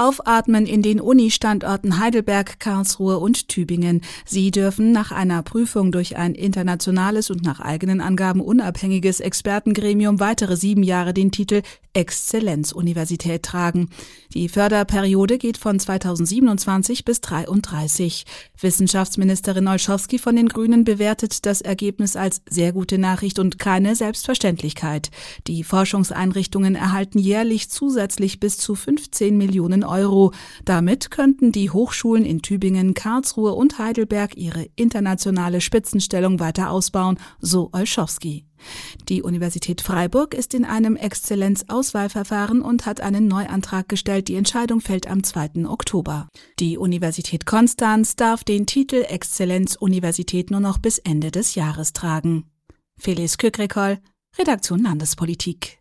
Aufatmen in den Uni-Standorten Heidelberg, Karlsruhe und Tübingen. Sie dürfen nach einer Prüfung durch ein internationales und nach eigenen Angaben unabhängiges Expertengremium weitere 7 Jahre den Titel Exzellenzuniversität tragen. Die Förderperiode geht von 2027 bis 2033. Wissenschaftsministerin Olschowski von den Grünen bewertet das Ergebnis als sehr gute Nachricht und keine Selbstverständlichkeit. Die Forschungseinrichtungen erhalten jährlich zusätzlich bis zu 15 Millionen Euro. Damit könnten die Hochschulen in Tübingen, Karlsruhe und Heidelberg ihre internationale Spitzenstellung weiter ausbauen, so Olschowski. Die Universität Freiburg ist in einem Exzellenzauswahlverfahren und hat einen Neuantrag gestellt. Die Entscheidung fällt am 2. Oktober. Die Universität Konstanz darf den Titel Exzellenzuniversität nur noch bis Ende des Jahres tragen. Felice Kükrikol, Redaktion Landespolitik.